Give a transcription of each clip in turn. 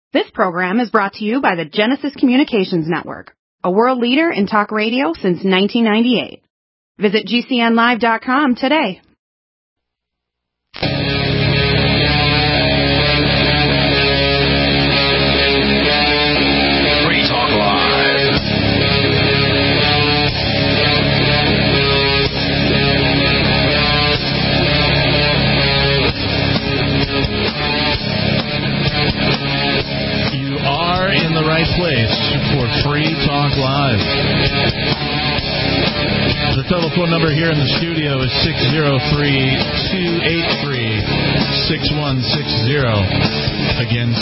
This program is brought to you by the Genesis Communications Network, a world leader in talk radio since 1998. Visit GCNlive.com today. Free Talk Live. You are in the right place for Free Talk Live. The telephone number here in the studio is 603-283-6160. Again,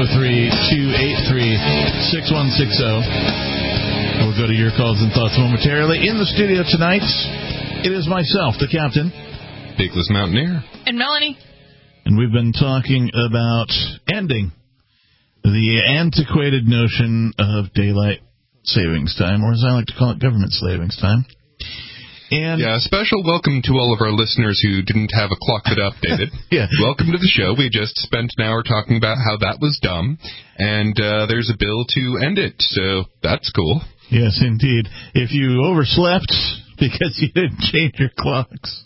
603-283-6160. We'll go to your calls and thoughts momentarily. In the studio tonight, it is myself, the captain, Peakless Mountaineer, and Melanie. And we've been talking about ending the antiquated notion of daylight savings time, or as I like to call it, government savings time. And yeah, a special welcome to all of our listeners who didn't have a clock that updated. Yeah. Welcome to the show. We just spent an hour talking about how that was dumb, and there's a bill to end it, so that's cool. Yes, indeed. If you overslept because you didn't change your clocks.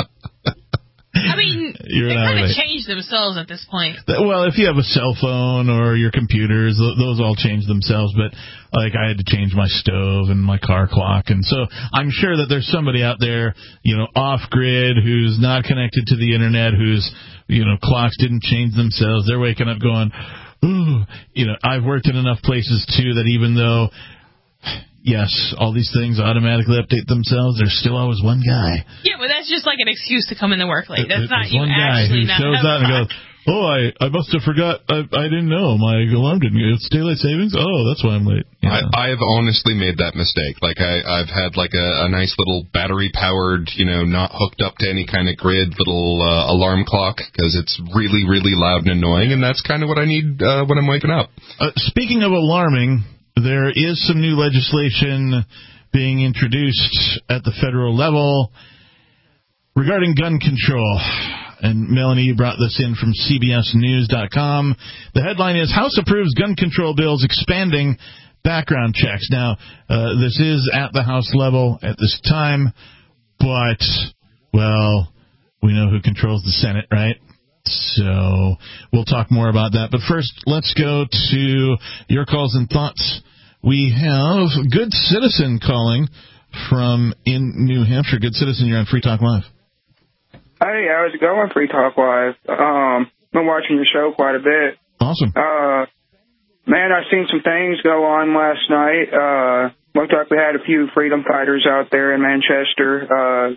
I mean, they kind of change themselves at this point. Well, if you have a cell phone or your computers, those all change themselves. But, like, I had to change my stove and my car clock. And so I'm sure that there's somebody out there, off-grid who's not connected to the Internet, whose, clocks didn't change themselves. They're waking up going, ooh. I've worked in enough places, too, that even though... yes, all these things automatically update themselves. There's still always one guy. Yeah, but that's just like an excuse to come into work late. That's not you one guy actually who not shows up and goes, oh, I must have forgot. I didn't know. My alarm didn't. It's daylight savings? Oh, that's why I'm late. Yeah. I have honestly made that mistake. Like, I've had, like, a nice little battery-powered, not hooked up to any kind of grid little alarm clock because it's really, really loud and annoying, and that's kind of what I need when I'm waking up. Speaking of alarming... there is some new legislation being introduced at the federal level regarding gun control. And, Melanie, you brought this in from CBSNews.com. The headline is, House approves gun control bills expanding background checks. Now, this is at the House level at this time, but, well, we know who controls the Senate, right? So we'll talk more about that. But first, let's go to your calls and thoughts. We have Good Citizen calling from in New Hampshire. Good Citizen, you're on Free Talk Live. Hey, how's it going, Free Talk Live? Been watching your show quite a bit. Awesome. Man, I've seen some things go on last night. Looked like we had a few freedom fighters out there in Manchester.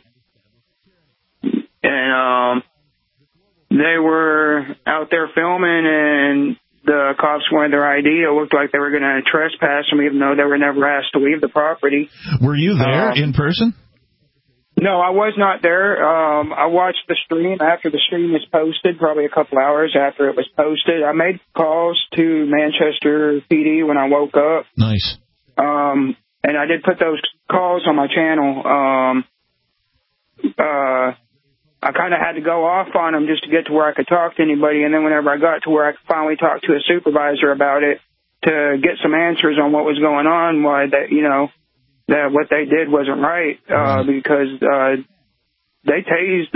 And they were out there filming, and the cops wanted their ID. It looked like they were going to trespass them, even though they were never asked to leave the property. Were you there in person? No, I was not there. I watched the stream after the stream was posted, probably a couple hours after it was posted. I made calls to Manchester PD when I woke up. Nice. And I did put those calls on my channel. I kind of had to go off on them just to get to where I could talk to anybody, and then whenever I got to where I could finally talk to a supervisor about it to get some answers on what was going on, why that that what they did wasn't right, because they tased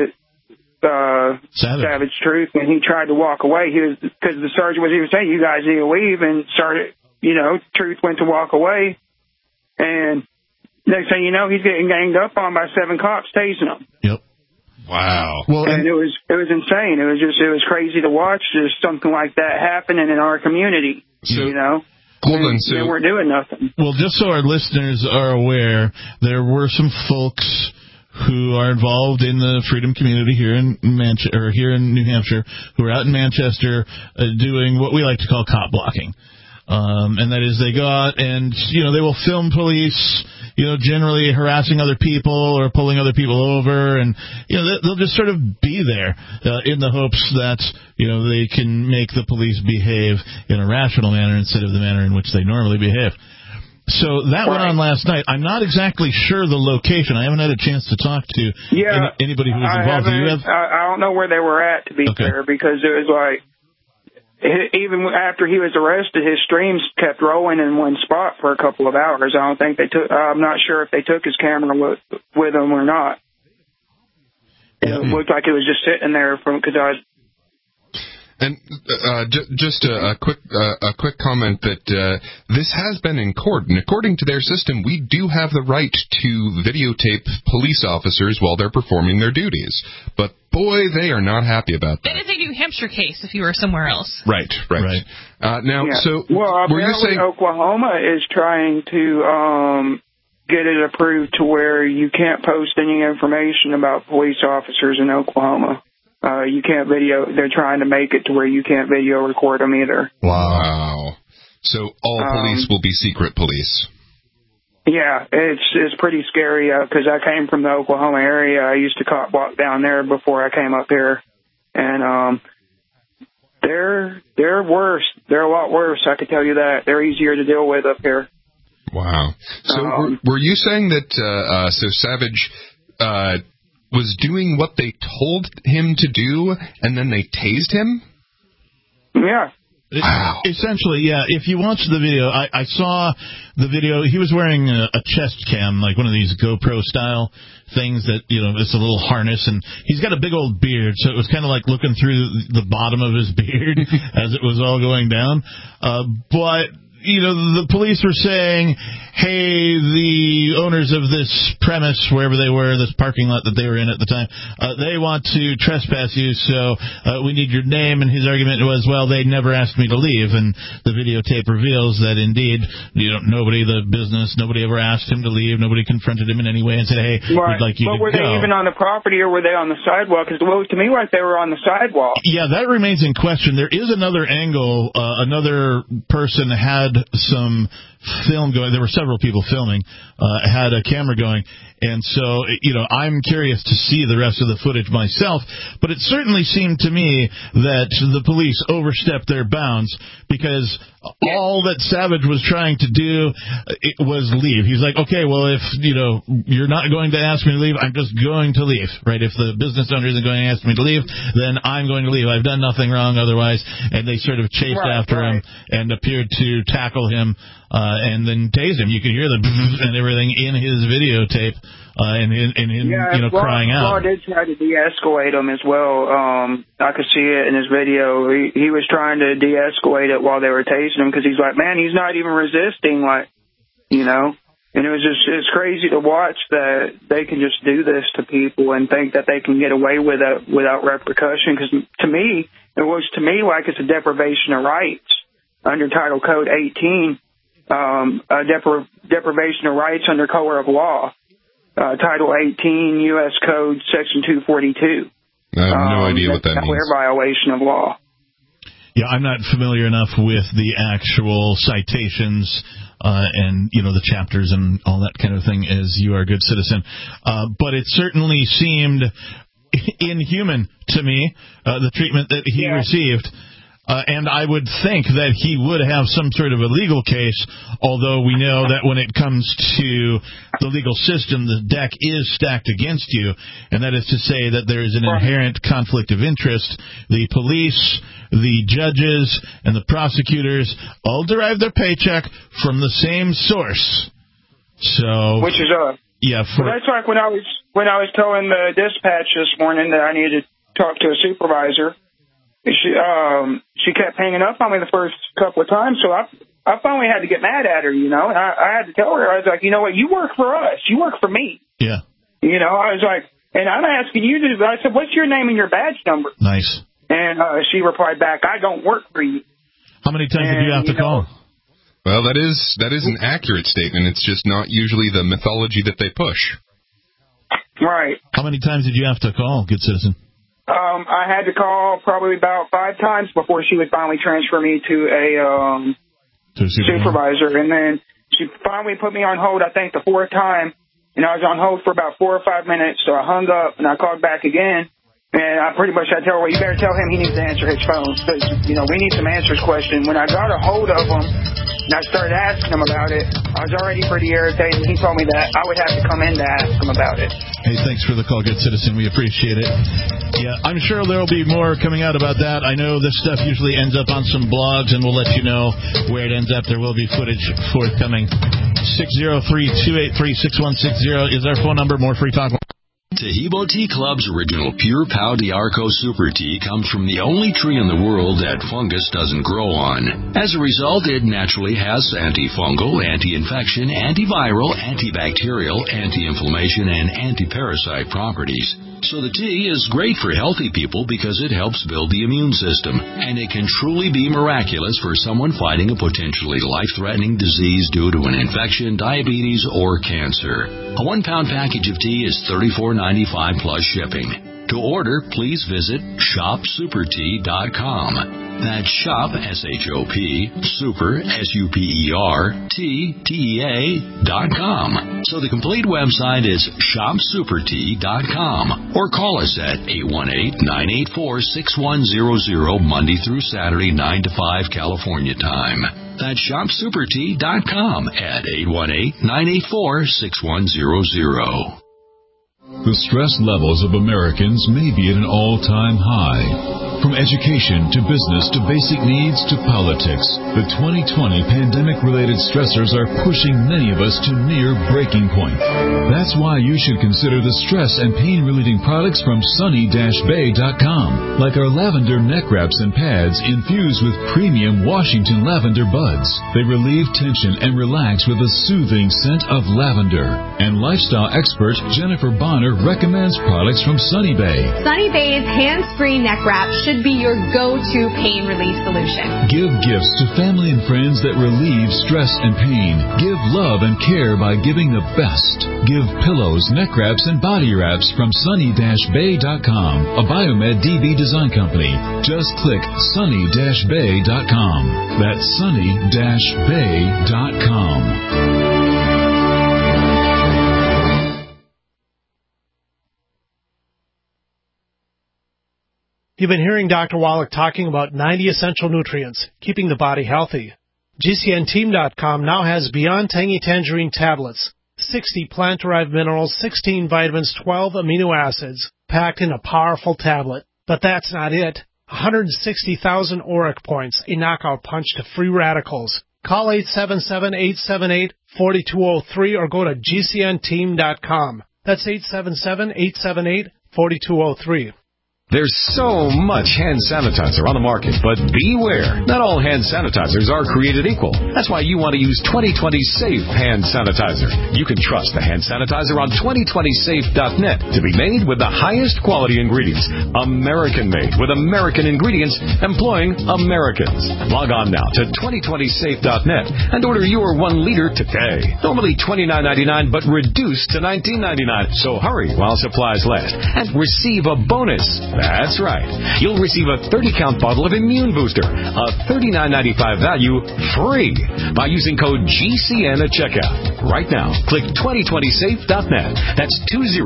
Savage Truth when he tried to walk away. Because the sergeant was even saying, "You guys need to leave," and started, Truth went to walk away, and next thing you know, he's getting ganged up on by 7 cops tasing him. Yep. Wow. Well, and it was insane. It was crazy to watch just something like that happening in our community. They weren't doing nothing. Well, just so our listeners are aware, there were some folks who are involved in the freedom community here in New Hampshire, who are out in Manchester doing what we like to call cop blocking. And that is they go out and, they will film police, generally harassing other people or pulling other people over. And, they'll just sort of be there in the hopes that, they can make the police behave in a rational manner instead of the manner in which they normally behave. So that went on last night. I'm not exactly sure the location. I haven't had a chance to talk to anybody who was involved. I don't know where they were at, to be fair, because it was like, even after he was arrested, his streams kept rolling in one spot for a couple of hours. I'm not sure if they took his camera with him or not. Yeah. It looked like it was just sitting there because I was. And just a quick comment that this has been in court, and according to their system, we do have the right to videotape police officers while they're performing their duties. But boy, they are not happy about that. That is a New Hampshire case if you were somewhere else. Right. Now, yeah. so were you saying Oklahoma is trying to get it approved to where you can't post any information about police officers in Oklahoma? You can't video. They're trying to make it to where you can't video record them either. Wow. So all police will be secret police. Yeah, it's pretty scary because I came from the Oklahoma area. I used to cop walk down there before I came up here, and they're worse. They're a lot worse. I could tell you that. They're easier to deal with up here. Wow. So were you saying that so Savage was doing what they told him to do, and then they tased him? Yeah. Wow. Essentially, yeah. If you watch the video, I saw the video. He was wearing a chest cam, like one of these GoPro-style things that, it's a little harness, and he's got a big old beard, so it was kind of like looking through the bottom of his beard as it was all going down. But the police were saying, hey, the owners of this premise, wherever they were, this parking lot that they were in at the time, they want to trespass you, so we need your name. And his argument was, well, they never asked me to leave. And the videotape reveals that, indeed, nobody ever asked him to leave. Nobody confronted him in any way and said, hey, we'd like you to go. But were they even on the property, or were they on the sidewalk? Because it looked to me like they were on the sidewalk. Yeah, that remains in question. There is another angle. Another person had some film going. There were several people filming, had a camera going, and so I'm curious to see the rest of the footage myself, but it certainly seemed to me that the police overstepped their bounds, because all that Savage was trying to do was leave. He's like, okay, well, if you're not going to ask me to leave, I'm just going to leave, right? If the business owner isn't going to ask me to leave, then I'm going to leave. I've done nothing wrong otherwise. And they sort of chased after him and appeared to tackle him and then tased him. You could hear the and everything in his videotape and him crying out. Law did try to de-escalate him as well. I could see it in his video. He was trying to de-escalate it while they were tasing him, because he's like, man, he's not even resisting, And it's crazy to watch that they can just do this to people and think that they can get away with it without repercussion. Because it looks to me like it's a deprivation of rights under Title Code 18, deprivation of rights under color of law. Title 18, U.S. Code, Section 242. I have no idea what that means. Clear violation of law. Yeah, I'm not familiar enough with the actual citations and, the chapters and all that kind of thing as you are a good citizen. But it certainly seemed inhuman to me, the treatment that he received. And I would think that he would have some sort of a legal case, although we know that when it comes to the legal system, the deck is stacked against you, and that is to say that there is an inherent conflict of interest. The police, the judges, and the prosecutors all derive their paycheck from the same source. So, which is us. Yeah. Well, that's like when I was telling the dispatch this morning that I needed to talk to a supervisor. She kept hanging up on me the first couple of times, so I finally had to get mad at her, and I had to tell her, I was like, you know what, you work for us, you work for me. Yeah. I was like, and I'm asking you to, I said, what's your name and your badge number? Nice. And she replied back, I don't work for you. How many times did you have to call? Well, that is an accurate statement. It's just not usually the mythology that they push. Right. How many times did you have to call, good citizen? I had to call probably about 5 times before she would finally transfer me to a supervisor. And then she finally put me on hold, I think, the 4th time. And I was on hold for about 4 or 5 minutes, so I hung up and I called back again. And I pretty much had to tell her, well, you better tell him he needs to answer his phone. Because, we need some answers question. When I got a hold of him, And I started asking him about it. I was already pretty irritated. He told me that I would have to come in to ask him about it. Hey, thanks for the call, good citizen. We appreciate it. Yeah, I'm sure there will be more coming out about that. I know this stuff usually ends up on some blogs, and we'll let you know where it ends up. There will be footage forthcoming. 603-283-6160 is our phone number. More Free Talk. Taheebo Tea Club's original Pure Pau d'Arco Super Tea comes from the only tree in the world that fungus doesn't grow on. As a result, it naturally has antifungal, anti-infection, antiviral, antibacterial, anti-inflammation, and anti-parasite properties. So the tea is great for healthy people because it helps build the immune system, and it can truly be miraculous for someone fighting a potentially life-threatening disease due to an infection, diabetes, or cancer. A 1-pound package of tea is $34.95 plus shipping. To order, please visit shopsupertea.com. That's shop, S-H-O-P, super, S-U-P-E-R, T-T-E-A.com. So the complete website is shopsupertea.com. Or call us at 818-984-6100 Monday through Saturday, 9 to 5 California time. That's shopsupertea.com at 818-984-6100. The stress levels of Americans may be at an all-time high. From education to business to basic needs to politics, the 2020 pandemic-related stressors are pushing many of us to near breaking point. That's why you should consider the stress and pain-relieving products from sunny-bay.com, like our lavender neck wraps and pads infused with premium Washington lavender buds. They relieve tension and relax with a soothing scent of lavender. And lifestyle expert Jennifer Bonner recommends products from Sunny Bay. Sunny Bay's hands-free neck wrap should be your go-to pain relief solution. Give gifts to family and friends that relieve stress and pain. Give love and care by giving the best. Give pillows, neck wraps, and body wraps from sunny-bay.com, a Biomed DB design company. Just click sunny-bay.com. That's sunny-bay.com. You've been hearing Dr. Wallach talking about 90 essential nutrients, keeping the body healthy. GCNteam.com now has Beyond Tangy Tangerine tablets, 60 plant-derived minerals, 16 vitamins, 12 amino acids, packed in a powerful tablet. But that's not it. 160,000 ORAC points, a knockout punch to free radicals. Call 877-878-4203 or go to GCNteam.com. That's 877-878-4203. There's so much hand sanitizer on the market, but beware. Not all hand sanitizers are created equal. That's why you want to use 2020 Safe Hand Sanitizer. You can trust the hand sanitizer on 2020safe.net to be made with the highest quality ingredients. American-made with American ingredients employing Americans. Log on now to 2020safe.net and order your 1 liter today. Normally $29.99, but reduced to $19.99. So hurry while supplies last and receive a bonus. That's right. You'll receive a 30-count bottle of Immune Booster, a $39.95 value, free by using code GCN at checkout. Right now, click 2020safe.net. That's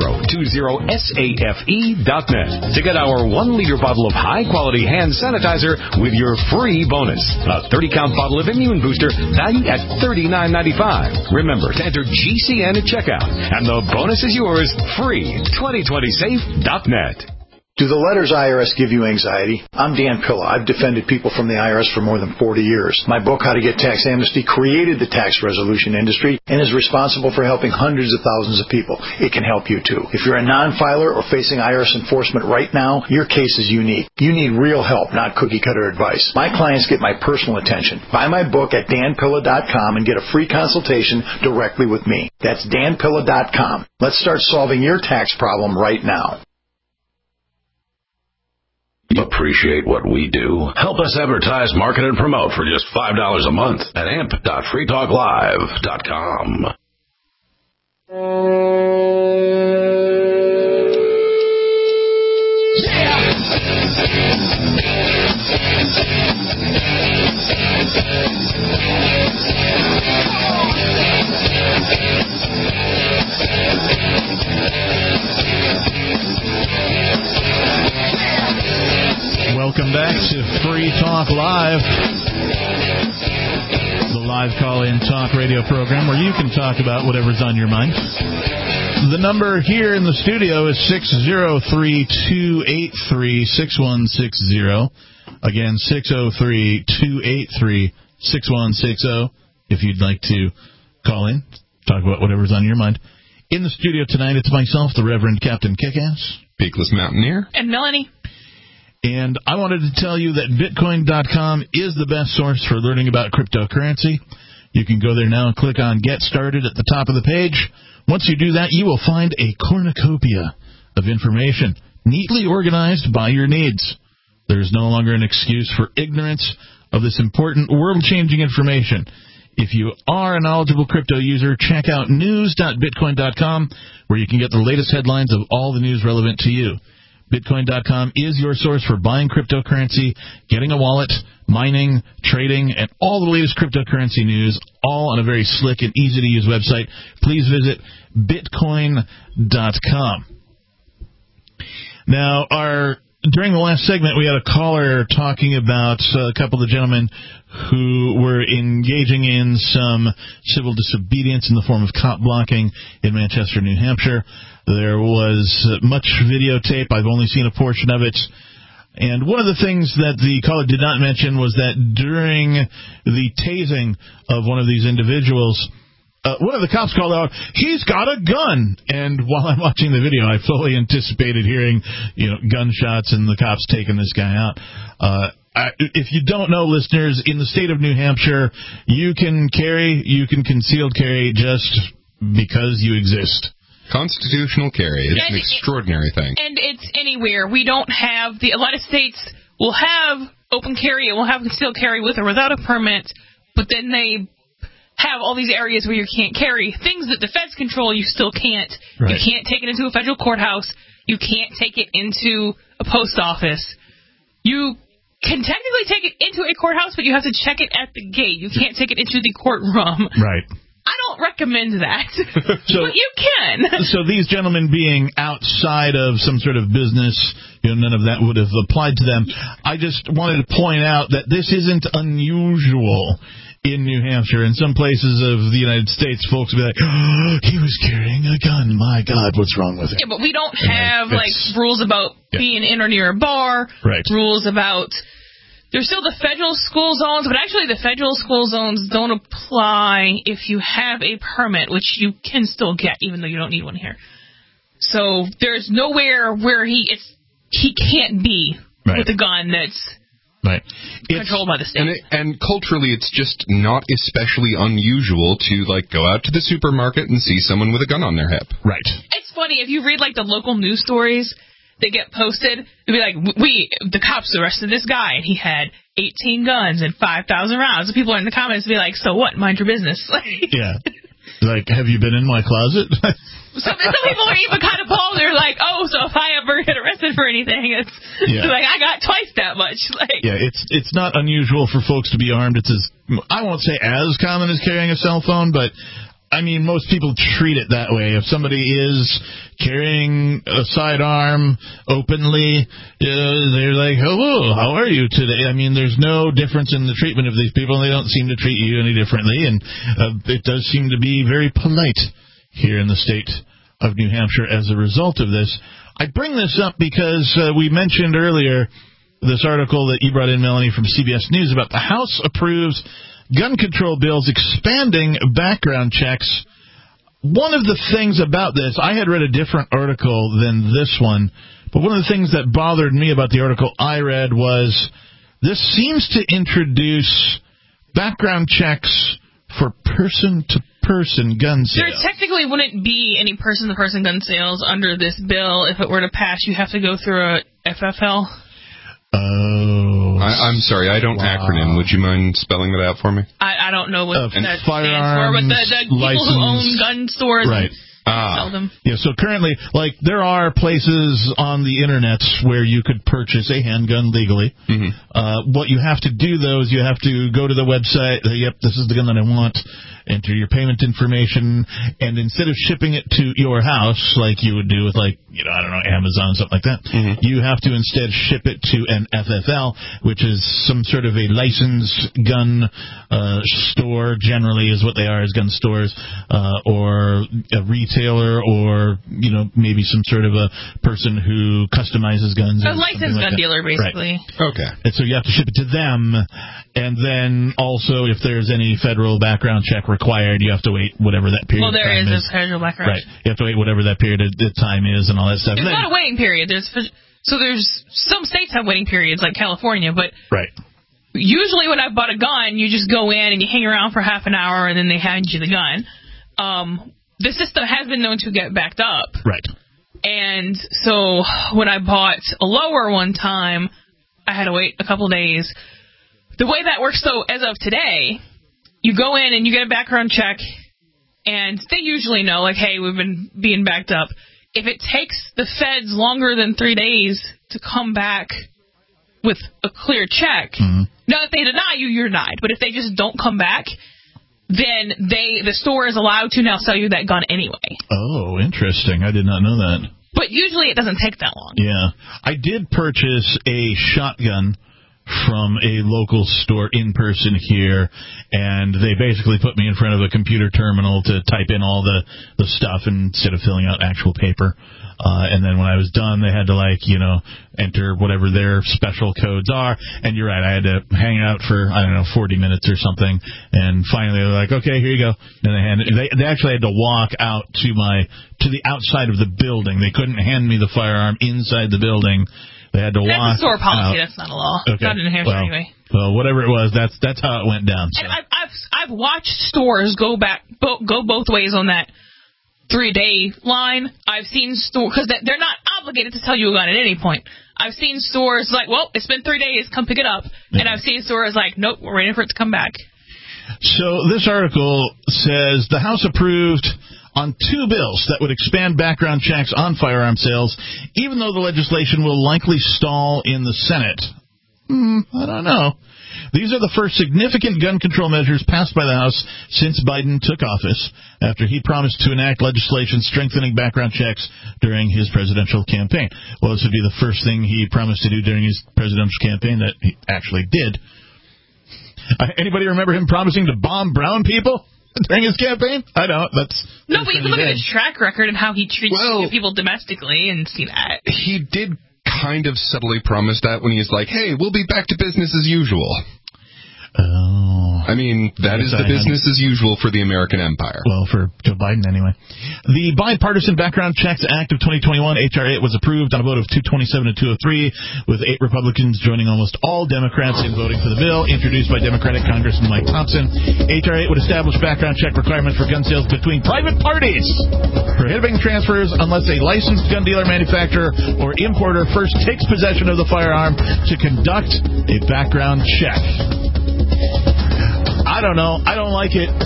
2020safe.net to get our 1-liter bottle of high-quality hand sanitizer with your free bonus. A 30-count bottle of Immune Booster valued at $39.95. Remember to enter GCN at checkout, and the bonus is yours free. 2020safe.net. Do the letters IRS give you anxiety? I'm Dan Pilla. I've defended people from the IRS for more than 40 years. My book, How to Get Tax Amnesty, created the tax resolution industry and is responsible for helping hundreds of thousands of people. It can help you, too. If you're a non-filer or facing IRS enforcement right now, your case is unique. You need real help, not cookie-cutter advice. My clients get my personal attention. Buy my book at danpilla.com and get a free consultation directly with me. That's danpilla.com. Let's start solving your tax problem right now. Appreciate what we do? Help us advertise, market, and promote for just $5 a month at amp.freetalklive.com. Welcome back to Free Talk Live. The live call-in talk radio program where you can talk about whatever's on your mind. The number here in the studio is 603-283-6160. Again, 603-283-6160 if you'd like to call in, talk about whatever's on your mind. In the studio tonight, it's myself, the Reverend Captain Kickass, Peakless Mountaineer, and Melanie. And I wanted to tell you that Bitcoin.com is the best source for learning about cryptocurrency. You can go there now and click on Get Started at the top of the page. Once you do that, you will find a cornucopia of information, neatly organized by your needs. There's no longer an excuse for ignorance of this important world-changing information. If you are a knowledgeable crypto user, check out news.bitcoin.com, where you can get the latest headlines of all the news relevant to you. Bitcoin.com is your source for buying cryptocurrency, getting a wallet, mining, trading, and all the latest cryptocurrency news, all on a very slick and easy-to-use website. Please visit Bitcoin.com. Now, during the last segment, we had a caller talking about a couple of gentlemen who were engaging in some civil disobedience in the form of cop blocking in Manchester, New Hampshire. There was much videotape. I've only seen a portion of it. And one of the things that the caller did not mention was that during the tasing of one of these individuals, one of the cops called out, "He's got a gun!" And while I'm watching the video, I fully anticipated hearing, gunshots and the cops taking this guy out. If you don't know, listeners, in the state of New Hampshire, you can concealed carry just because you exist. Constitutional carry. It's an extraordinary thing. And it's anywhere. We don't have a lot of states will have open carry and will have concealed carry with or without a permit, but then they have all these areas where you can't carry. Things that the feds control, you still can't. Right. You can't take it into a federal courthouse. You can't take it into a post office. You can technically take it into a courthouse, but you have to check it at the gate. You can't take it into the courtroom. Right. I don't recommend that, but you can. So these gentlemen being outside of some sort of business, none of that would have applied to them. I just wanted to point out that this isn't unusual in New Hampshire. In some places of the United States, folks will be like, "Oh, he was carrying a gun. My God, what's wrong with him?" Yeah, but we don't have rules about being in or near a bar. Right. Rules about. There's still the federal school zones, but actually the federal school zones don't apply if you have a permit, which you can still get, even though you don't need one here. So there's nowhere where he can't be with a gun that's controlled by the state. And culturally, it's just not especially unusual to go out to the supermarket and see someone with a gun on their hip. Right. It's funny if you read the local news stories. They get posted, they'll be like, the cops arrested this guy, and he had 18 guns and 5,000 rounds. And people are in the comments be like, so what? Mind your business. Yeah. Have you been in my closet? Some people are even kind of bold. They're like, oh, so if I ever get arrested for anything, it's like, I got twice that much. Yeah, it's not unusual for folks to be armed. It's I won't say as common as carrying a cell phone, but I mean, most people treat it that way. If somebody is carrying a sidearm openly, they're like, "Hello, how are you today?" I mean, there's no difference in the treatment of these people, and they don't seem to treat you any differently. And it does seem to be very polite here in the state of New Hampshire as a result of this. I bring this up because we mentioned earlier this article that you brought in, Melanie, from CBS News about the House approves gun control bills expanding background checks. One of the things about this, I had read a different article than this one, but one of the things that bothered me about the article I read was this seems to introduce background checks for person-to-person gun sales. There technically wouldn't be any person-to-person gun sales under this bill. If it were to pass, you have to go through a FFL. Oh. I'm sorry, I don't acronym. Would you mind spelling that out for me? I don't know what that stands for, but the people who own gun stores. Right. sell them. Yeah, so currently, like, there are places on the internet where you could purchase a handgun legally. Mm-hmm. What you have to do, though, is you have to go to the website, yep, this is the gun that I want, enter your payment information, and instead of shipping it to your house, like you would do with, like, you know, I don't know, Amazon, something like that, you have to instead ship it to an FFL, which is some sort of a licensed gun store, generally is what they are, as gun stores, or a retailer, or, you know, maybe some sort of a person who customizes guns. A licensed gun dealer, basically. Right. Okay. And so you have to ship it to them, and then also if there's any federal background check required, you have to wait whatever that period of time is. Well, there is a federal background. Right. You have to wait whatever that period of time is and all that stuff. There's not a waiting period. There's some states have waiting periods, like California, but right. Usually when I bought a gun, you just go in and you hang around for half an hour, and then they hand you the gun. The system has been known to get backed up. Right. And so when I bought a lower one time, I had to wait a couple days. The way that works, though, as of today, you go in and you get a background check, and they usually know, like, hey, we've been being backed up. If it takes the feds longer than 3 days to come back with a clear check, now if they deny you, you're denied. But if they just don't come back, then the store is allowed to now sell you that gun anyway. Oh, interesting. I did not know that. But usually it doesn't take that long. Yeah. I did purchase a shotgun from a local store in person here, and they basically put me in front of a computer terminal to type in all the stuff instead of filling out actual paper. And then when I was done, they had to, like, you know, enter whatever their special codes are. And you're right, I had to hang out for, I don't know, 40 minutes or something. And finally, they were like, okay, here you go. And they actually had to walk out to the outside of the building. They couldn't hand me the firearm inside the building. They had to walk out. That's a store policy. That's not a law. Okay. Not in New Hampshire, anyway. Well, whatever it was, that's how it went down. So. And I've watched stores go both ways on that 3-day line. I've seen stores, because they're not obligated to tell you a gun at any point. I've seen stores like, well, it's been 3 days, come pick it up. Yeah. And I've seen stores like, nope, we're waiting for it to come back. So this article says the House approved on 2 bills that would expand background checks on firearm sales, even though the legislation will likely stall in the Senate. I don't know. These are the first significant gun control measures passed by the House since Biden took office, after he promised to enact legislation strengthening background checks during his presidential campaign. Well, this would be the first thing he promised to do during his presidential campaign that he actually did. Anybody remember him promising to bomb brown people during his campaign? I don't. No, but you can look at his track record and how he treats people domestically and see that. He did kind of subtly promise that when he's like, hey, we'll be back to business as usual. Oh. I mean, that is the business as usual for the American empire. Well, for Joe Biden, anyway. The Bipartisan Background Checks Act of 2021, H.R. 8, was approved on a vote of 227 to 203, with 8 Republicans joining almost all Democrats in voting for the bill, introduced by Democratic Congressman Mike Thompson. H.R. 8 would establish background check requirements for gun sales between private parties, prohibiting transfers unless a licensed gun dealer, manufacturer, or importer first takes possession of the firearm to conduct a background check. I don't know. I don't like it.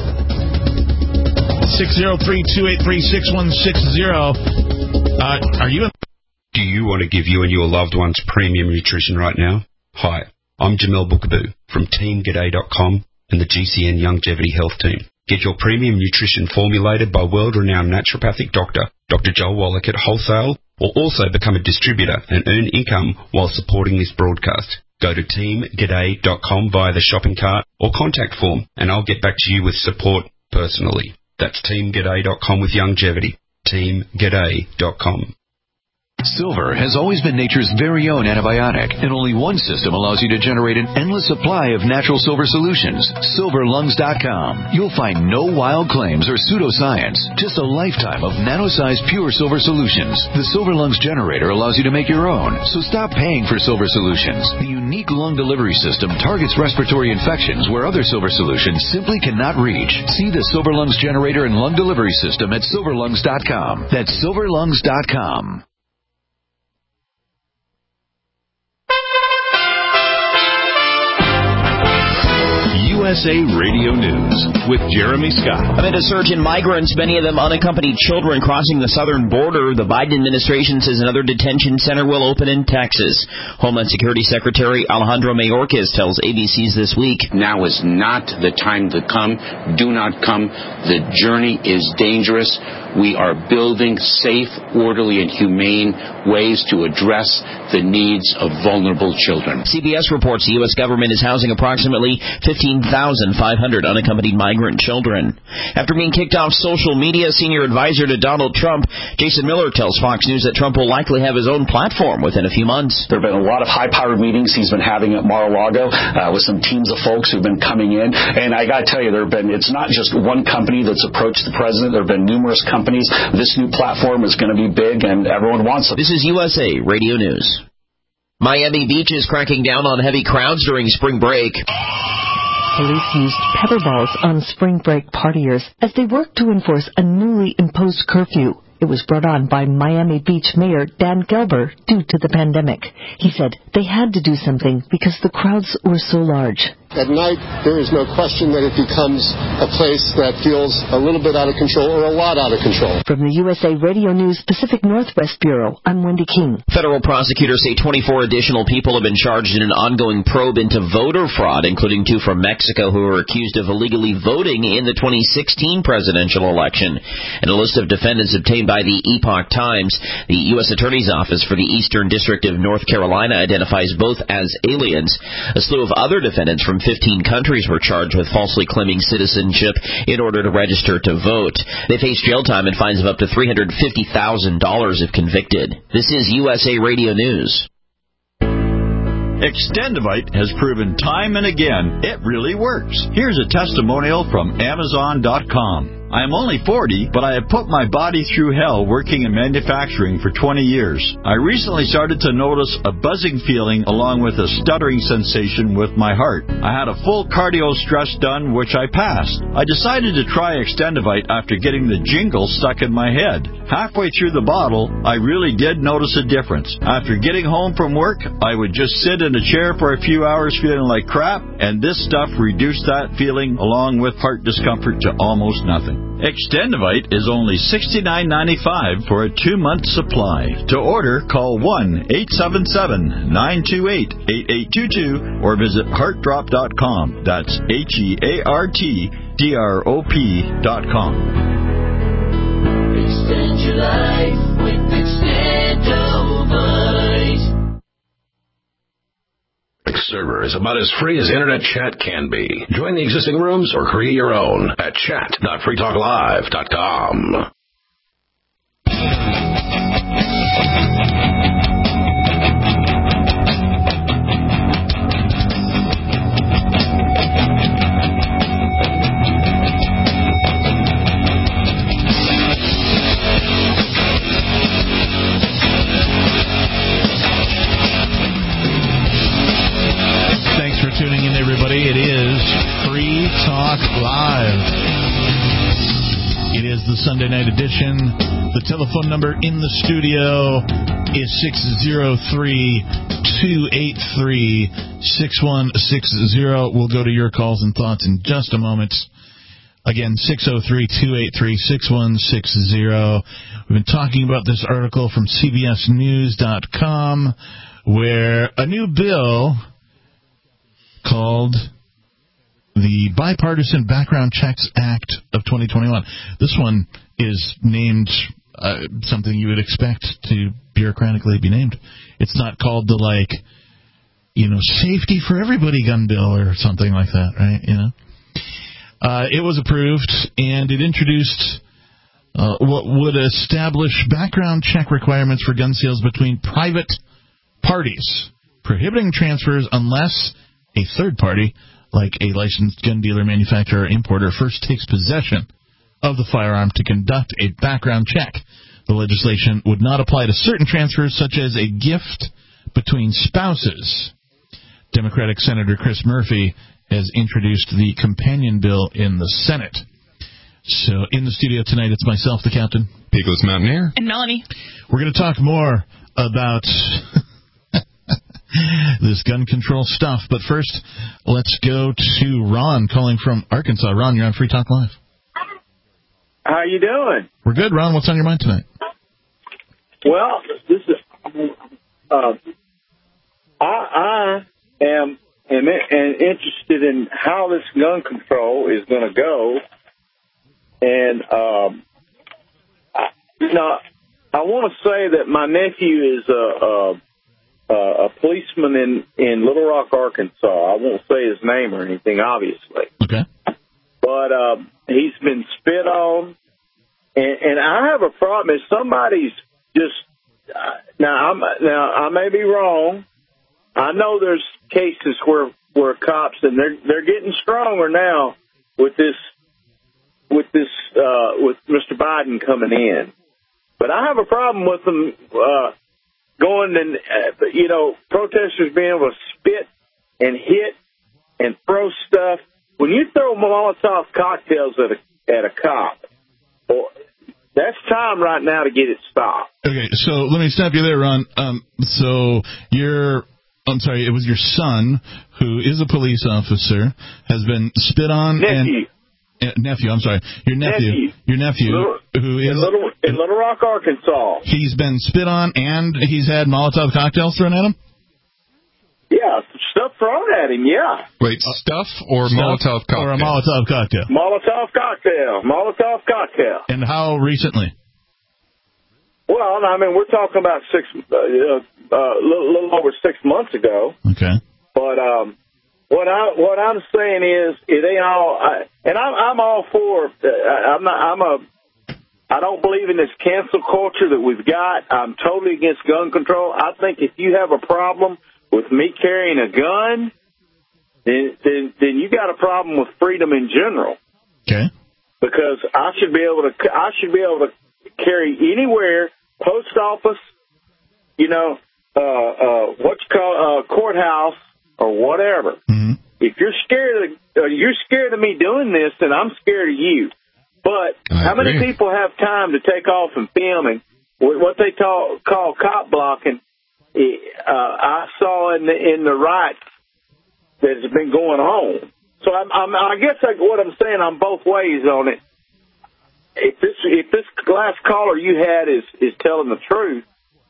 603-283-6160. Are you? Do you want to give you and your loved ones premium nutrition right now? Hi, I'm Jamel Bookaboo from TeamGaday.com and the GCN Longevity Health Team. Get your premium nutrition formulated by world-renowned naturopathic doctor, Dr. Joel Wallach at Wholesale, or also become a distributor and earn income while supporting this broadcast. Go to teamgaday.com via the shopping cart or contact form, and I'll get back to you with support personally. That's teamgaday.com with longevity. teamgaday.com. Silver has always been nature's very own antibiotic, and only one system allows you to generate an endless supply of natural silver solutions. SilverLungs.com. You'll find no wild claims or pseudoscience, just a lifetime of nano-sized pure silver solutions. The Silver Lungs generator allows you to make your own, so stop paying for silver solutions. The unique lung delivery system targets respiratory infections where other silver solutions simply cannot reach. See the Silver Lungs generator and lung delivery system at SilverLungs.com. That's SilverLungs.com. USA Radio News with Jeremy Scott. Amid a surge in migrants, many of them unaccompanied children crossing the southern border, the Biden administration says another detention center will open in Texas. Homeland Security Secretary Alejandro Mayorkas tells ABC's This Week, now is not the time to come. Do not come. The journey is dangerous. We are building safe, orderly, and humane ways to address the needs of vulnerable children. CBS reports the U.S. government is housing approximately 15,500 unaccompanied migrant children. After being kicked off social media, senior advisor to Donald Trump, Jason Miller tells Fox News that Trump will likely have his own platform within a few months. There have been a lot of high-powered meetings he's been having at Mar-a-Lago with some teams of folks who've been coming in. And I got to tell you, it's not just one company that's approached the president. There have been numerous companies. This new platform is going to be big, and everyone wants it. This is USA Radio News. Miami Beach is cracking down on heavy crowds during spring break. Police used pepper balls on spring break partiers as they worked to enforce a newly imposed curfew. It was brought on by Miami Beach Mayor Dan Gelber due to the pandemic. He said they had to do something because the crowds were so large. At night, there is no question that it becomes a place that feels a little bit out of control or a lot out of control. From the USA Radio News Pacific Northwest Bureau, I'm Wendy King. Federal prosecutors say 24 additional people have been charged in an ongoing probe into voter fraud, including 2 from Mexico who are accused of illegally voting in the 2016 presidential election. In a list of defendants obtained by the Epoch Times, the U.S. Attorney's Office for the Eastern District of North Carolina identifies both as aliens. A slew of other defendants from 15 countries were charged with falsely claiming citizenship in order to register to vote. They face jail time and fines of up to $350,000 if convicted. This is USA Radio News. Extendivite has proven time and again it really works. Here's a testimonial from Amazon.com. I am only 40, but I have put my body through hell working in manufacturing for 20 years. I recently started to notice a buzzing feeling along with a stuttering sensation with my heart. I had a full cardio stress done, which I passed. I decided to try Extendivite after getting the jingle stuck in my head. Halfway through the bottle, I really did notice a difference. After getting home from work, I would just sit in a chair for a few hours feeling like crap, and this stuff reduced that feeling along with heart discomfort to almost nothing. Extendivite is only $69.95 for a 2-month supply. To order, call 1-877-928-8822 or visit heartdrop.com. That's HEARTDROP.com. Extend your life with Extendivite. Server is about as free as internet chat can be. Join the existing rooms or create your own at chat.freetalklive.com. Tuning in, everybody. It is Free Talk Live. It is the Sunday night edition. The telephone number in the studio is 603-283-6160. We'll go to your calls and thoughts in just a moment. Again, 603-283-6160. We've been talking about this article from CBSNews.com where a new bill called the Bipartisan Background Checks Act of 2021. This one is named something you would expect to bureaucratically be named. It's not called the, Safety for Everybody gun bill or something like that, right? It was approved, and it introduced what would establish background check requirements for gun sales between private parties, prohibiting transfers unless a third party, like a licensed gun dealer, manufacturer, or importer, first takes possession of the firearm to conduct a background check. The legislation would not apply to certain transfers, such as a gift between spouses. Democratic Senator Chris Murphy has introduced the companion bill in the Senate. So in the studio tonight, it's myself, the Captain. Peakless Mountaineer. And Melanie. We're going to talk more about this gun control stuff. But first, let's go to Ron calling from Arkansas. Ron, you're on Free Talk Live. How you doing? We're good, Ron. What's on your mind tonight? Well, this is I am interested in how this gun control is going to go, and I want to say that my nephew is a policeman in Little Rock, Arkansas. I won't say his name or anything, obviously. Okay. But he's been spit on, and I have a problem. If somebody's just now I may be wrong. I know there's cases where cops, and they're getting stronger now with Mr. Biden coming in. But I have a problem with them going and protesters being able to spit and hit and throw stuff. When you throw Molotov cocktails at a cop, that's time right now to get it stopped. Okay, so let me stop you there, Ron. It was your son, who is a police officer, has been spit on. Nephew, I'm sorry. Your nephew, who is in Little Rock, Arkansas. He's been spit on, and he's had Molotov cocktails thrown at him? Yeah, stuff thrown at him, yeah. Wait, stuff or Molotov cocktail? Or a Molotov cocktail. Molotov cocktail. And how recently? Well, I mean, we're talking about little over 6 months ago. Okay. But what I'm saying is, it ain't all. And I'm all for. I don't believe in this cancel culture that we've got. I'm totally against gun control. I think if you have a problem with me carrying a gun, then you got a problem with freedom in general. Okay. Because I should be able to carry anywhere, post office, courthouse or whatever. Mm-hmm. If you're scared of me doing this, then I'm scared of you. But how many people have time to take off and film? And what they call cop blocking, I saw in the riots that has been going on. So I guess what I'm saying, I'm both ways on it. If this last caller you had is telling the truth,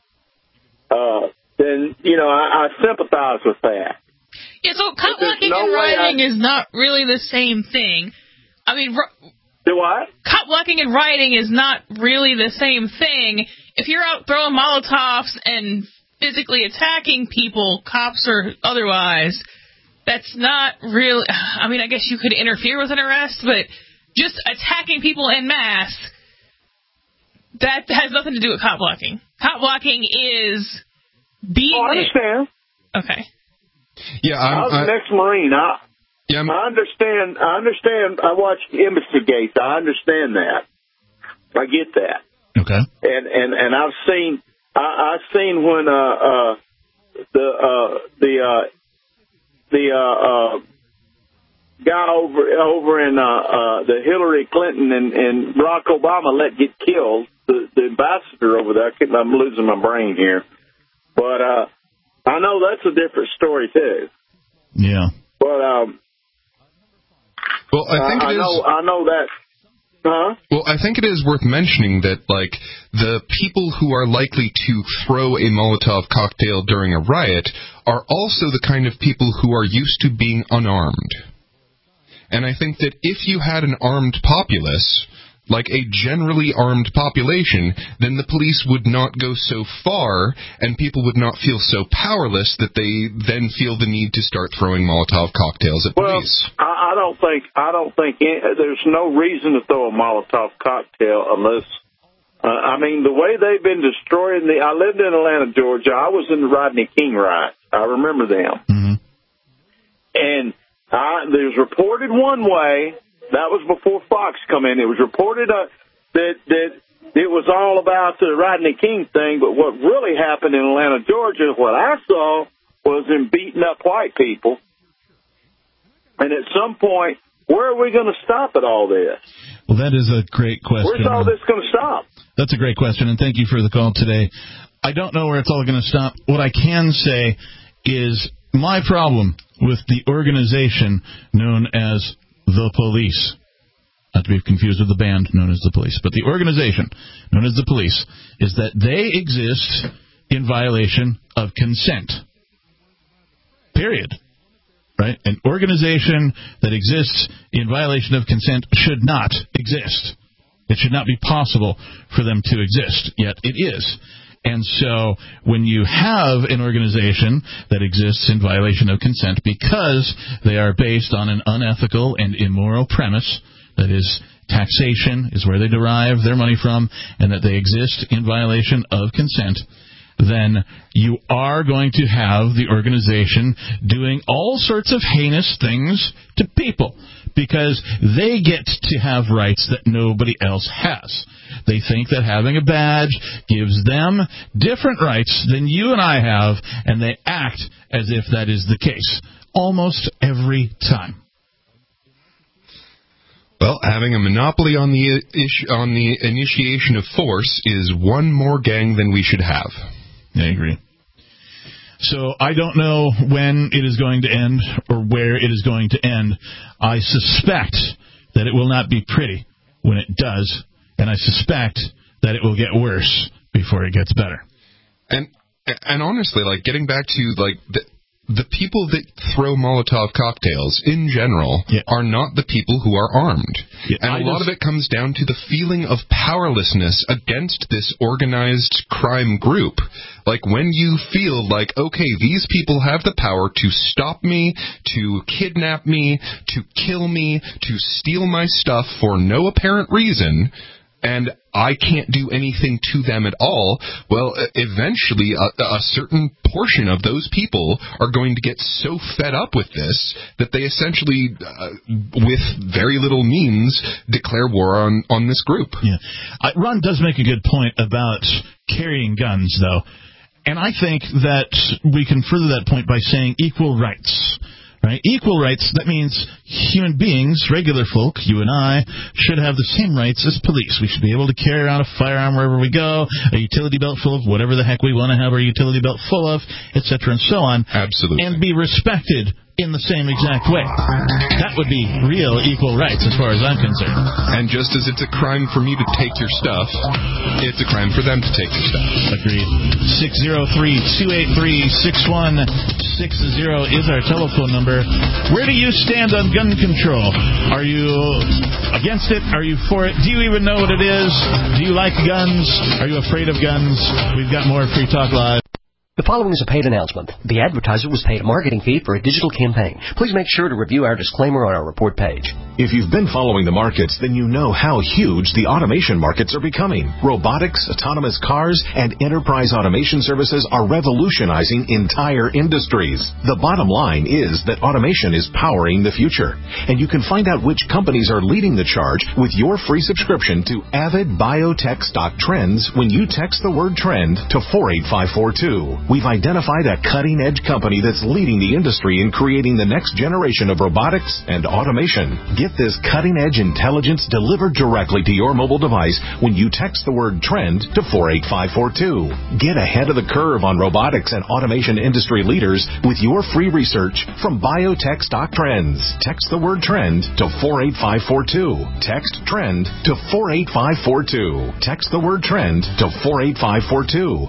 then I sympathize with that. Yeah, so cop blocking and rioting is not really the same thing. I mean, do what? Cop blocking and rioting is not really the same thing. If you're out throwing Molotovs and physically attacking people, cops or otherwise, that's not really. I mean, I guess you could interfere with an arrest, but just attacking people en masse, that has nothing to do with cop blocking. Cop blocking is being. Oh, I understand. Okay. Yeah, I was an ex-Marine. I understand. I watched Imbecigate. I understand that. I get that. Okay. And I've seen when the guy over in the Hillary Clinton and Barack Obama let get killed. The ambassador over there. I'm losing my brain here, but I know that's a different story too. Yeah. But well, I think it is. I know that. Huh? Well, I think it is worth mentioning that, like, the people who are likely to throw a Molotov cocktail during a riot are also the kind of people who are used to being unarmed. And I think that if you had an armed populace, like a generally armed population, then the police would not go so far, and people would not feel so powerless that they then feel the need to start throwing Molotov cocktails at police. I don't think there's no reason to throw a Molotov cocktail unless. I mean, the way they've been destroying I lived in Atlanta, Georgia. I was in the Rodney King riots. I remember them. Mm-hmm. And there's reported one way. That was before Fox come in. It was reported that it was all about the Rodney King thing, but what really happened in Atlanta, Georgia, what I saw was them beating up white people. And at some point, where are we going to stop at all this? Well, that is a great question. Where's all this going to stop? That's a great question, and thank you for the call today. I don't know where it's all going to stop. What I can say is my problem with the organization known as the police. Not to be confused with the band known as the police. But the organization known as the police is that they exist in violation of consent. Period. Right? An organization that exists in violation of consent should not exist. It should not be possible for them to exist, yet it is. And so when you have an organization that exists in violation of consent because they are based on an unethical and immoral premise, that is, taxation is where they derive their money from, and that they exist in violation of consent, then you are going to have the organization doing all sorts of heinous things to people because they get to have rights that nobody else has. They think that having a badge gives them different rights than you and I have, and they act as if that is the case almost every time. Well, having a monopoly on the initiation of force is one more gang than we should have. I agree. So I don't know when it is going to end or where it is going to end. I suspect that it will not be pretty when it does, and I suspect that it will get worse before it gets better. And honestly, like, getting back to, like, the people that throw Molotov cocktails, in general, are not the people who are armed. And a lot of it comes down to the feeling of powerlessness against this organized crime group. Like, when you feel like, okay, these people have the power to stop me, to kidnap me, to kill me, to steal my stuff for no apparent reason, and I can't do anything to them at all, well, eventually a certain portion of those people are going to get so fed up with this that they essentially, with very little means, declare war on this group. Yeah. Ron does make a good point about carrying guns, though. And I think that we can further that point by saying equal rights. Right? Equal rights, that means human beings, regular folk, you and I, should have the same rights as police. We should be able to carry around a firearm wherever we go, a utility belt full of whatever the heck we want to have our utility belt full of, etc. and so on. Absolutely. And be respected in the same exact way. That would be real equal rights as far as I'm concerned. And just as it's a crime for me to take your stuff, it's a crime for them to take your stuff. Agreed. 603-283-6160 is our telephone number. Where do you stand on gun control? Are you against it? Are you for it? Do you even know what it is? Do you like guns? Are you afraid of guns? We've got more Free Talk Live. The following is a paid announcement. The advertiser was paid a marketing fee for a digital campaign. Please make sure to review our disclaimer on our report page. If you've been following the markets, then you know how huge the automation markets are becoming. Robotics, autonomous cars, and enterprise automation services are revolutionizing entire industries. The bottom line is that automation is powering the future. And you can find out which companies are leading the charge with your free subscription to Avid Biotech Stock Trends when you text the word trend to 48542. We've identified a cutting-edge company that's leading the industry in creating the next generation of robotics and automation. Get this cutting-edge intelligence delivered directly to your mobile device when you text the word trend to 48542. Get ahead of the curve on robotics and automation industry leaders with your free research from Biotech Stock Trends. Text the word trend to 48542. Text trend to 48542. Text the word trend to 48542.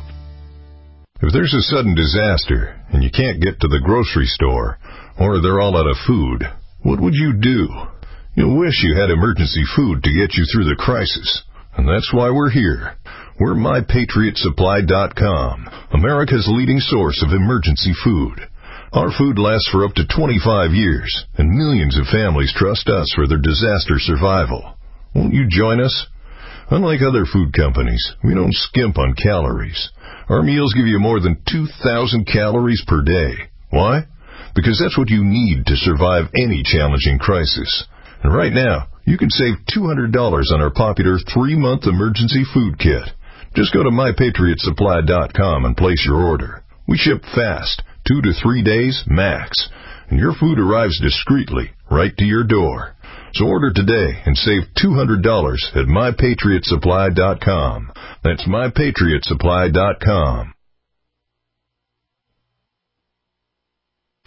If there's a sudden disaster and you can't get to the grocery store, or they're all out of food, what would you do? You'll wish you had emergency food to get you through the crisis. And that's why we're here. We're MyPatriotSupply.com, America's leading source of emergency food. Our food lasts for up to 25 years, and millions of families trust us for their disaster survival. Won't you join us? Unlike other food companies, we don't skimp on calories. Our meals give you more than 2,000 calories per day. Why? Because that's what you need to survive any challenging crisis. And right now, you can save $200 on our popular 3-month emergency food kit. Just go to MyPatriotSupply.com and place your order. We ship fast, 2 to 3 days max, and your food arrives discreetly right to your door. So order today and save $200 at MyPatriotSupply.com. That's MyPatriotSupply.com.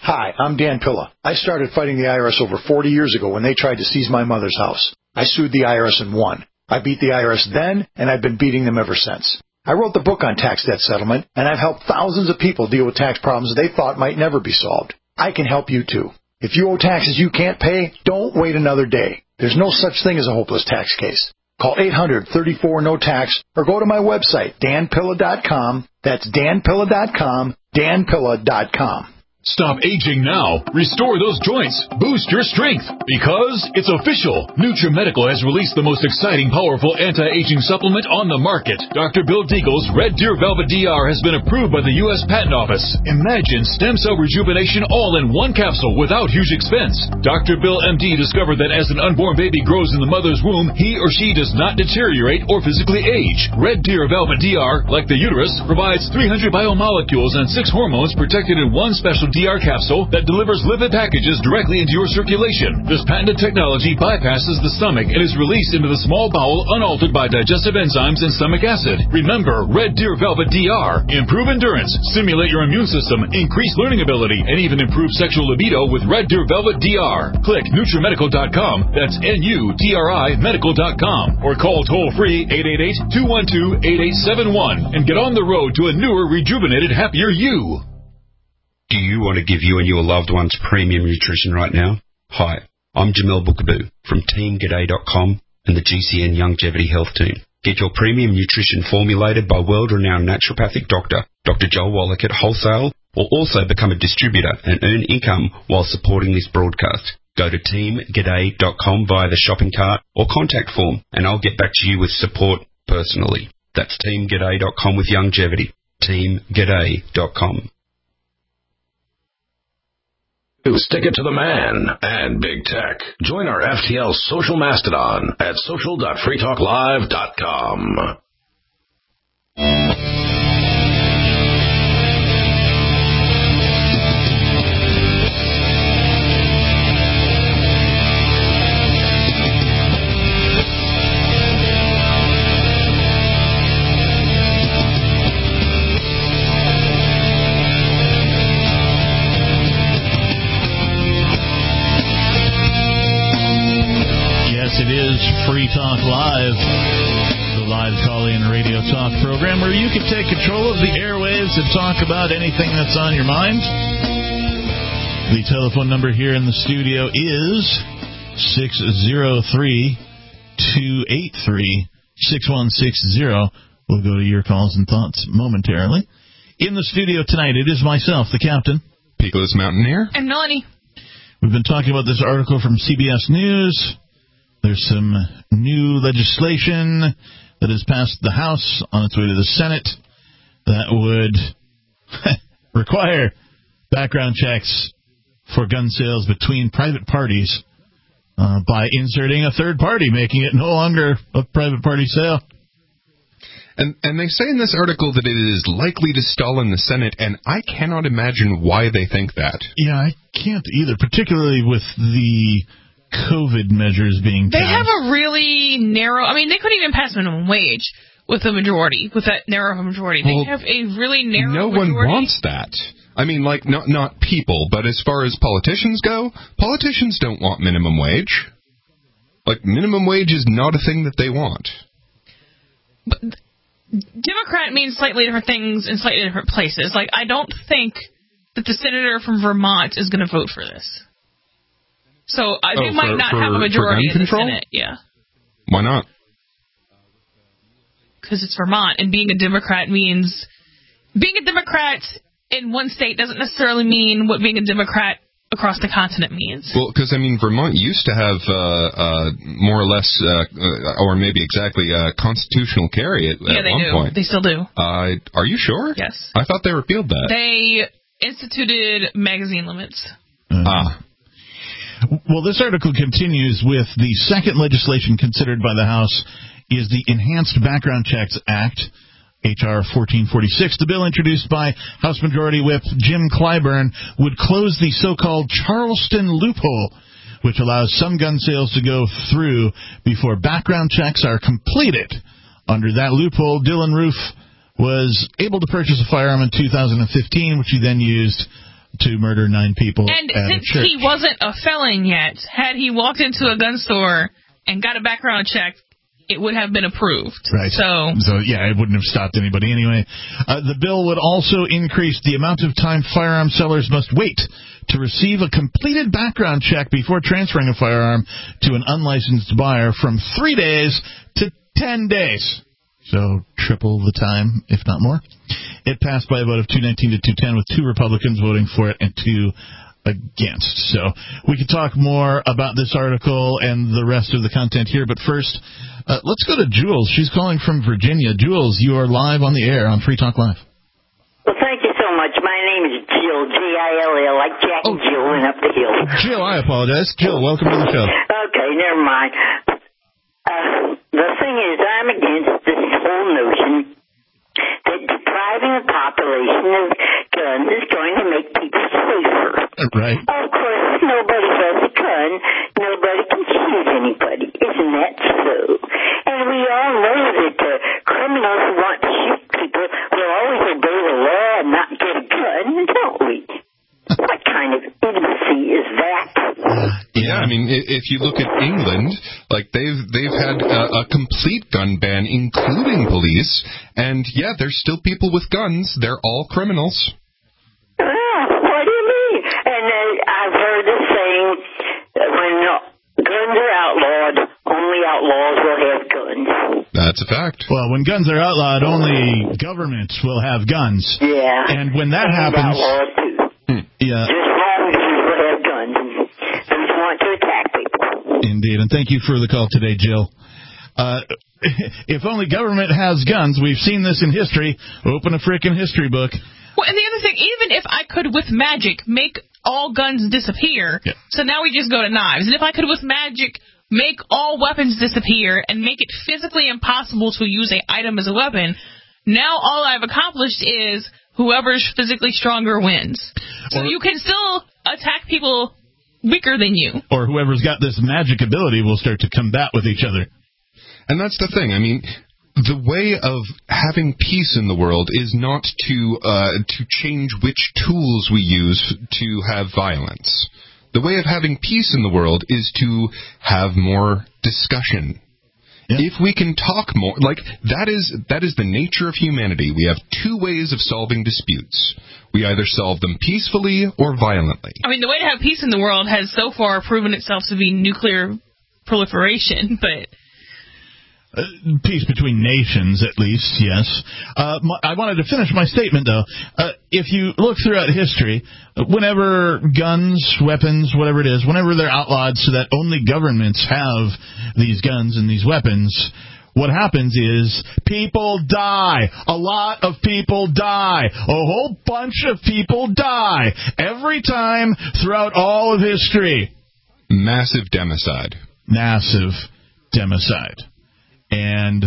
Hi, I'm Dan Pilla. I started fighting the IRS over 40 years ago when they tried to seize my mother's house. I sued the IRS and won. I beat the IRS then, and I've been beating them ever since. I wrote the book on tax debt settlement, and I've helped thousands of people deal with tax problems they thought might never be solved. I can help you too. If you owe taxes you can't pay, don't wait another day. There's no such thing as a hopeless tax case. Call 800-34-NO-TAX or go to my website, danpilla.com. That's danpilla.com, danpilla.com. Stop aging now. Restore those joints. Boost your strength. Because it's official. NutriMedical has released the most exciting, powerful anti-aging supplement on the market. Dr. Bill Deagle's Red Deer Velvet DR has been approved by the U.S. Patent Office. Imagine stem cell rejuvenation all in one capsule without huge expense. Dr. Bill MD discovered that as an unborn baby grows in the mother's womb, he or she does not deteriorate or physically age. Red Deer Velvet DR, like the uterus, provides 300 biomolecules and 6 hormones protected in one special DR capsule that delivers lipid packages directly into your circulation. This patented technology bypasses the stomach and is released into the small bowel unaltered by digestive enzymes and stomach acid. Remember, Red Deer Velvet DR. Improve endurance, stimulate your immune system, increase learning ability, and even improve sexual libido with Red Deer Velvet DR. Click NutriMedical.com. That's NUTRI Medical.com. Or call toll-free 888-212-8871 and get on the road to a newer, rejuvenated, happier you. Do you want to give you and your loved ones premium nutrition right now? Hi, I'm Jamel Bookaboo from TeamGaday.com and the GCN Longevity Health Team. Get your premium nutrition formulated by world-renowned naturopathic doctor, Dr. Joel Wallach at Wholesale, or also become a distributor and earn income while supporting this broadcast. Go to TeamGaday.com via the shopping cart or contact form, and I'll get back to you with support personally. That's TeamGaday.com with longevity. TeamGaday.com. Stick it to the man and big tech. Join our FTL social mastodon at social.freetalklive.com. It is Free Talk Live, the live call-in radio talk program where you can take control of the airwaves and talk about anything that's on your mind. The telephone number here in the studio is 603-283-6160. We'll go to your calls and thoughts momentarily. In the studio tonight, it is myself, the captain. Peakless Mountaineer. And Melanie. We've been talking about this article from CBS News. There's some new legislation that has passed the House on its way to the Senate that would require background checks for gun sales between private parties by inserting a third party, making it no longer a private party sale. And they say in this article that it is likely to stall in the Senate, and I cannot imagine why they think that. Yeah, I can't either, particularly with the COVID measures being passed. They have a really narrow... I mean, they couldn't even pass minimum wage with a majority, with that narrow majority. They have a really narrow majority. No one wants that. I mean, like, not people, but as far as politicians go, politicians don't want minimum wage. Like, minimum wage is not a thing that they want. But Democrat means slightly different things in slightly different places. Like, I don't think that the senator from Vermont is going to vote for this. So they might not have a majority in the Senate. Yeah. Why not? Because it's Vermont, and being a Democrat means... Being a Democrat in one state doesn't necessarily mean what being a Democrat across the continent means. Well, because, I mean, Vermont used to have more or less, or maybe exactly, constitutional carry at one point. They still do. Are you sure? Yes. I thought they repealed that. They instituted magazine limits. Well, this article continues with the second legislation considered by the House is the Enhanced Background Checks Act, H.R. 1446. The bill introduced by House Majority Whip Jim Clyburn would close the so-called Charleston loophole, which allows some gun sales to go through before background checks are completed. Under that loophole, Dylan Roof was able to purchase a firearm in 2015, which he then used to murder 9 people And at a since church. he wasn't a felon yet, had he walked into a gun store and got a background check, it would have been approved. Right. So yeah, it wouldn't have stopped anybody anyway. The bill would also increase the amount of time firearm sellers must wait to receive a completed background check before transferring a firearm to an unlicensed buyer from 3 days to 10 days. So triple the time, if not more. It passed by a vote of 219 to 210 with 2 Republicans voting for it and 2 against. So we could talk more about this article and the rest of the content here, but first, let's go to Jules. She's calling from Virginia. Jules, you are live on the air on Free Talk Live. Well, thank you so much. My name is Jill, G-I-L-L, like Jack and Jill went up the hill. Jill, I apologize. Jill, welcome to the show. Okay, never mind. The thing is, I'm against this whole notion that depriving the population of guns is going to make people safer. Right. Of course, if nobody has a gun, nobody can shoot anybody. Isn't that so? And we all know that criminals who want to shoot people will always obey the law and not get a gun, don't we? What kind of idiocy is that? Yeah, I mean, if you look at England, like they've had a complete gun ban, including police, and yeah, there's still people with guns. They're all criminals. What do you mean? And I've heard the saying that when guns are outlawed, only outlaws will have guns. That's a fact. Well, when guns are outlawed, only governments will have guns. Yeah. And when that happens... outlaws too. Yeah. Just wrong people have guns and those who want to attack people. Indeed, and thank you for the call today, Jill. If only government has guns, we've seen this in history. Open a frickin' history book. Well, and the other thing, even if I could, with magic, make all guns disappear, so now we just go to knives. And if I could, with magic, make all weapons disappear and make it physically impossible to use an item as a weapon, now all I've accomplished is whoever's physically stronger wins. So you can still attack people weaker than you. Or whoever's got this magic ability will start to combat with each other. And that's the thing. I mean, the way of having peace in the world is not to change which tools we use to have violence. The way of having peace in the world is to have more discussion. Yeah. If we can talk more, like that is the nature of humanity. We have 2 ways of solving disputes. We either solve them peacefully or violently. I mean, the way to have peace in the world has so far proven itself to be nuclear proliferation, but... peace between nations, at least, yes. I wanted to finish my statement, though. If you look throughout history, whenever guns, weapons, whatever it is, whenever they're outlawed so that only governments have these guns and these weapons, what happens is people die. A lot of people die. A whole bunch of people die every time throughout all of history. Massive democide. Massive democide. And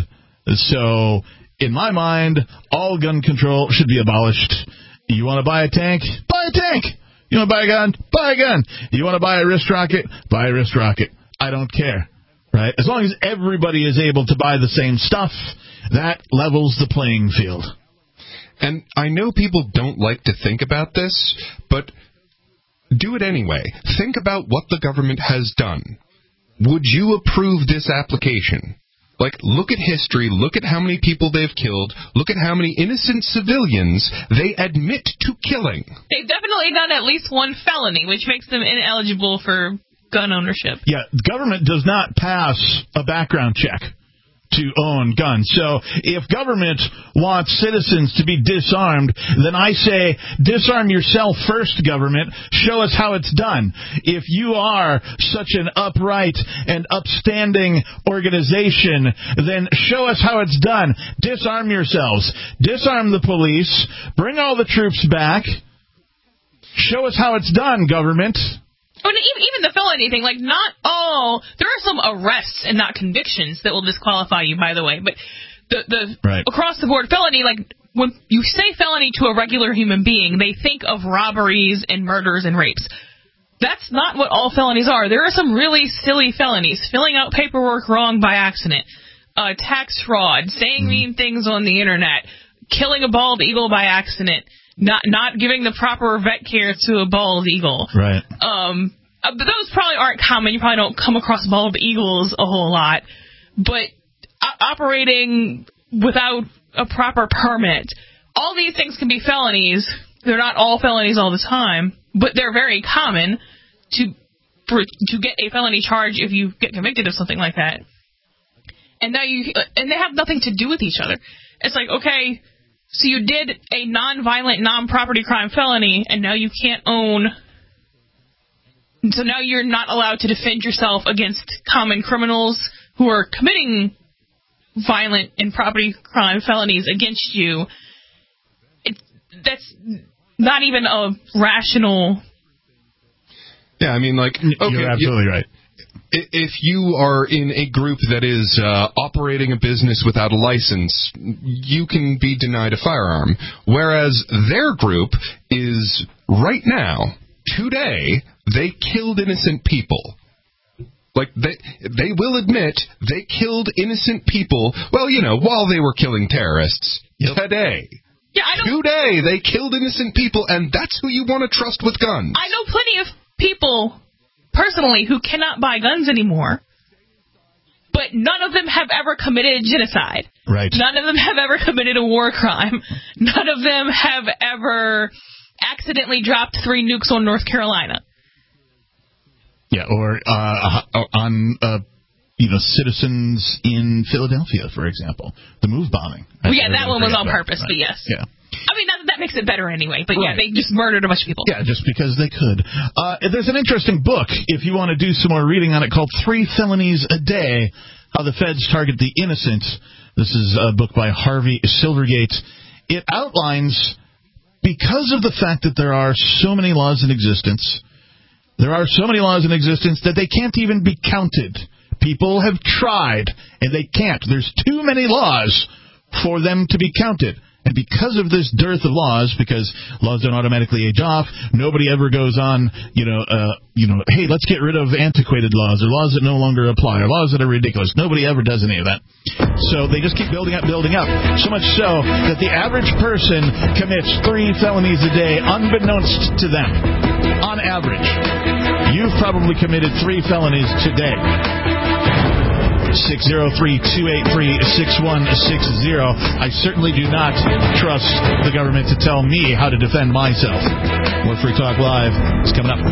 so, in my mind, all gun control should be abolished. You want to buy a tank? Buy a tank! You want to buy a gun? Buy a gun! You want to buy a wrist rocket? Buy a wrist rocket. I don't care. Right? As long as everybody is able to buy the same stuff, that levels the playing field. And I know people don't like to think about this, but do it anyway. Think about what the government has done. Would you approve this application? Like, look at history, look at how many people they've killed, look at how many innocent civilians they admit to killing. They've definitely done at least one felony, which makes them ineligible for gun ownership. Yeah, the government does not pass a background check to own guns. So if government wants citizens to be disarmed, then I say disarm yourself first, government. Show us how it's done. If you are such an upright and upstanding organization, then show us how it's done. Disarm yourselves. Disarm the police. Bring all the troops back. Show us how it's done, government. But even the felony thing, like, not all... There are some arrests and not convictions that will disqualify you, by the way. But the right. across-the-board felony, like, when you say felony to a regular human being, they think of robberies and murders and rapes. That's not what all felonies are. There are some really silly felonies. Filling out paperwork wrong by accident. Tax fraud. Saying mean things on the Internet. Killing a bald eagle by accident. not giving the proper vet care to a bald eagle. Right. But those probably aren't common. You probably don't come across bald eagles a whole lot. But operating without a proper permit, all these things can be felonies. They're not all felonies all the time, but they're very common to get a felony charge if you get convicted of something like that. And now they have nothing to do with each other. It's like, okay, so you did a non-violent, non-property crime felony, and now you can't own. So now you're not allowed to defend yourself against common criminals who are committing violent and property crime felonies against you. That's not even a rational. Yeah, I mean, like, okay, you're absolutely right. If you are in a group that is operating a business without a license, you can be denied a firearm. Whereas their group is, right now, today, they killed innocent people. Like, they will admit they killed innocent people, well, you know, while they were killing terrorists. Yep. Today. Yeah, Today, they killed innocent people, and that's who you want to trust with guns. I know plenty of people, personally, who cannot buy guns anymore, but none of them have ever committed genocide. Right. None of them have ever committed a war crime. None of them have ever accidentally dropped 3 nukes on North Carolina. Yeah, or on citizens in Philadelphia, for example, the MOVE bombing. Yeah, that one was on purpose, but yes. Yeah. I mean, that makes it better anyway, but yeah, they just murdered a bunch of people. Yeah, just because they could. There's an interesting book, if you want to do some more reading on it, called 3 Felonies a Day, How the Feds Target the Innocent. This is a book by Harvey Silvergate. It outlines, because of the fact that there are so many laws in existence, that they can't even be counted. People have tried, and they can't. There's too many laws for them to be counted. And because of this dearth of laws, because laws don't automatically age off, nobody ever goes on, hey, let's get rid of antiquated laws, or laws that no longer apply, or laws that are ridiculous. Nobody ever does any of that. So they just keep building up. So much so that the average person commits 3 felonies a day, unbeknownst to them. On average. You've probably committed 3 felonies today. 603-283-6160. I certainly do not trust the government to tell me how to defend myself. More Free Talk Live is coming up.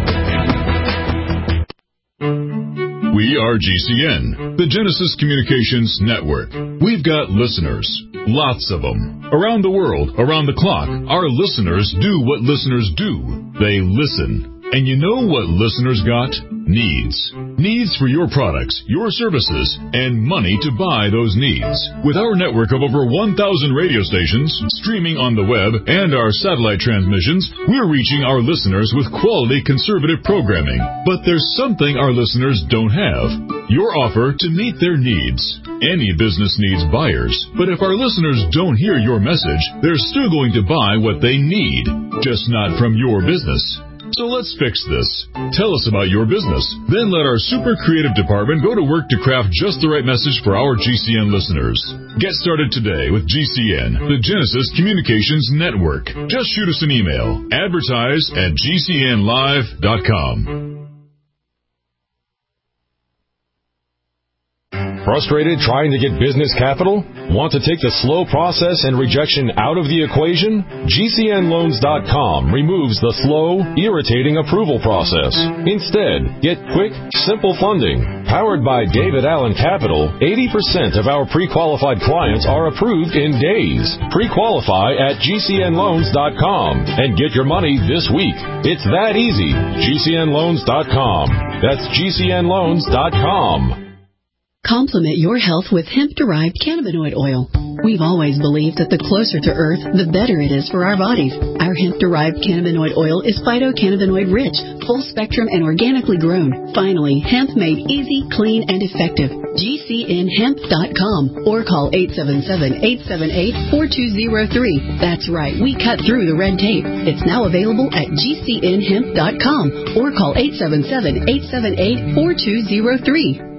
We are GCN, the Genesis Communications Network. We've got listeners, lots of them. Around the world, around the clock, our listeners do what listeners do. They listen. And you know what listeners got? Needs. Needs for your products, your services, and money to buy those needs. With our network of over 1,000 radio stations, streaming on the web, and our satellite transmissions, we're reaching our listeners with quality conservative programming. But there's something our listeners don't have. Your offer to meet their needs. Any business needs buyers, but if our listeners don't hear your message, they're still going to buy what they need, just not from your business. So let's fix this. Tell us about your business. Then let our super creative department go to work to craft just the right message for our GCN listeners. Get started today with GCN, the Genesis Communications Network. Just shoot us an email. Advertise@gcnlive.com. Frustrated trying to get business capital? Want to take the slow process and rejection out of the equation? GCNloans.com removes the slow, irritating approval process. Instead, get quick, simple funding. Powered by David Allen Capital, 80% of our pre-qualified clients are approved in days. Pre-qualify at GCNloans.com and get your money this week. It's that easy. GCNloans.com. That's GCNloans.com. Complement your health with hemp-derived cannabinoid oil. We've always believed that the closer to Earth, the better it is for our bodies. Our hemp-derived cannabinoid oil is phytocannabinoid-rich, full-spectrum, and organically grown. Finally, hemp made easy, clean, and effective. GCNhemp.com or call 877-878-4203. That's right, we cut through the red tape. It's now available at GCNhemp.com or call 877-878-4203.